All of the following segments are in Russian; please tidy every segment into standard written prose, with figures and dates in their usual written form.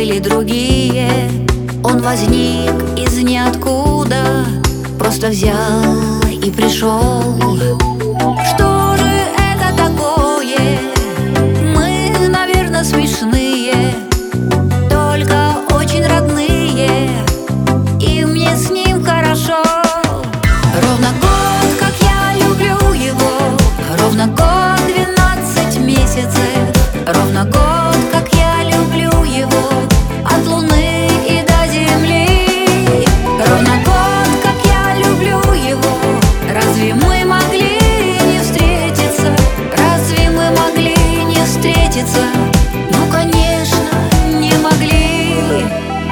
были другие. Он возник из ниоткуда, просто взял и пришел. Что же это такое? Мы, наверное, смешные, только очень родные, и мне с ним хорошо. Ровно год, как я люблю его, ровно год, 12 месяцев. Ровно год, как я люблю его, от луны и до земли. Ровно год, как я люблю его. Разве мы могли не встретиться? Разве мы могли не встретиться? Ну, конечно, не могли.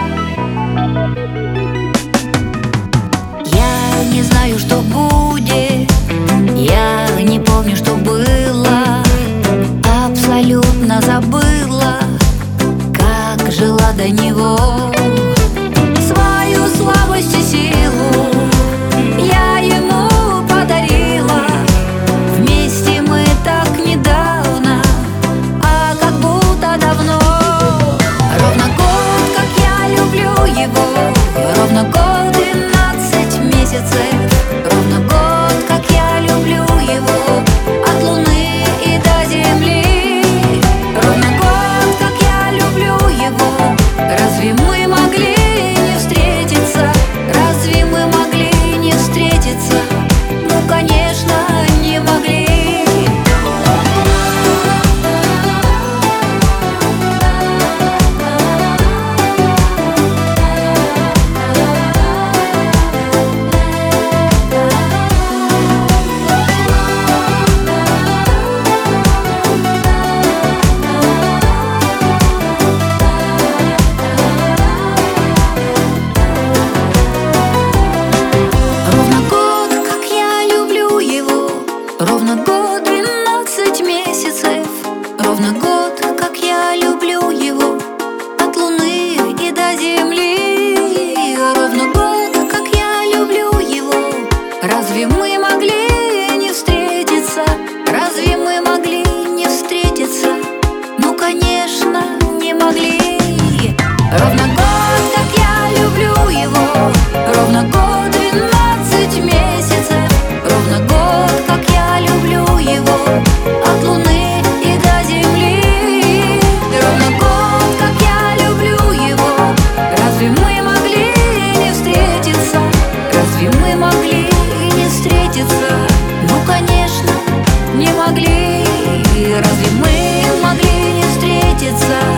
Я не знаю, что будет, я не помню, что было, абсолютно забыла, как жила до него. Свою слабость и силу я ему подарила. Вместе мы так недавно, а как будто давно. Ровно год, как я люблю его, ровно год, 12 месяцев. Ровно год, как я люблю его, от луны и до земли. Ровно год, как я люблю его. Разве мы могли не встретиться? Разве мы могли не встретиться? Ну, конечно, не могли. Ровно год, 12 месяцев. Ровно год, как я люблю его, от луны и до земли. Ровно год, как я люблю его. Разве мы могли не встретиться? Разве мы могли не встретиться? Ну, конечно, не могли. Ровно год, как я люблю его. Ровно год, 12 месяцев. Ровно год, как я люблю его, от луны и до земли. Ровно год, как я люблю его. Разве мы могли не встретиться? Разве мы могли не встретиться? Ну, конечно, не могли. Разве мы могли не встретиться?